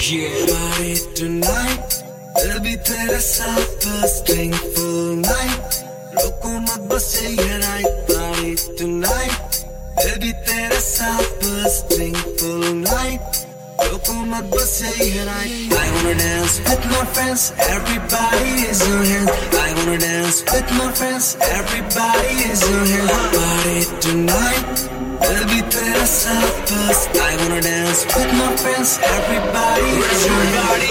Party tonight, दिल भी तेरे साथ बस drink full night. रोको मत बस ये night. Party tonight, दिल भी तेरे साथ बस drink full night. Roko mat bas ye night. I wanna dance with my friends, everybody is your hand. I wanna dance with my friends, everybody is your hand. Party tonight, dil bhi tera saath bas. I wanna dance with my friends, everybody is your hand.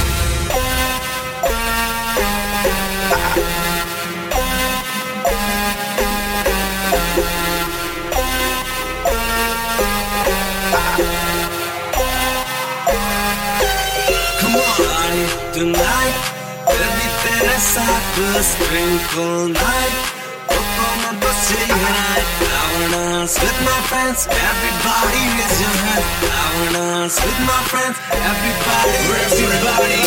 Tonight, baby, तेरे साथ बस drink all night. Roko mat bas ye night. I wanna dance with my friends, everybody raise your hand. I wanna dance with my friends, everybody raise your body.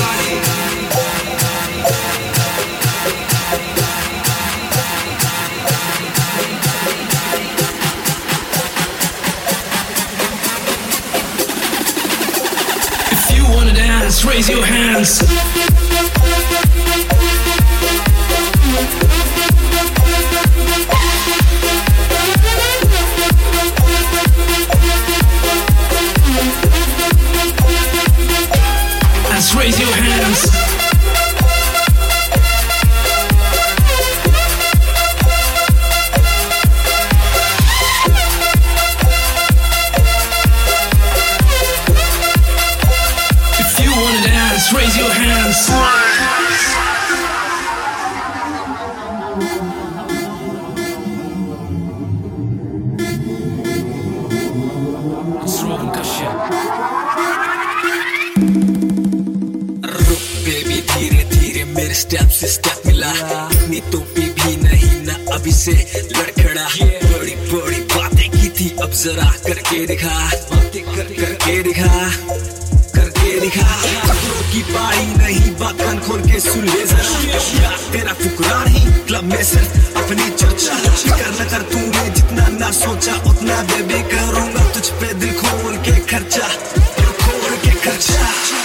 Dance, raise your hands. Let's raise your hands. Raise your hands. It's Robin Kashyap. रुक baby धीरे धीरे मेरे step से step मिला. इतनी टोपी भी नहीं ना अभी से लड़खड़ा. बड़ी बड़ी बातें की थी अब जरा करके दिखा. करके दिखा. की पाई नहीं बात कान खोल के सुन ले जरा. तेरा फुकरा नहीं क्लब में सिर्फ अपनी चर्चा. फिकर न कर तूने जितना ना सोचा उतना बेबी करूंगा तुझ पे दिल खोल के खर्चा. खोल के खर्चा.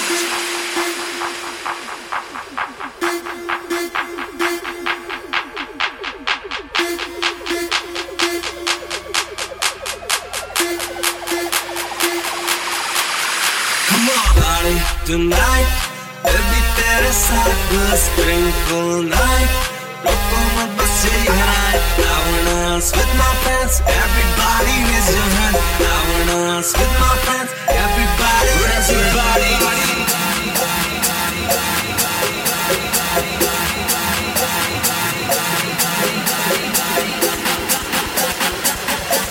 Come on, party tonight. Baby, तेरे साथ बस drink all night. Roko mat bas ye night. I wanna dance with my friends, everybody raise your hand. I wanna dance with my friends, everybody raise your body.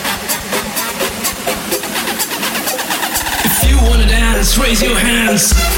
If you wanna dance, raise your hands.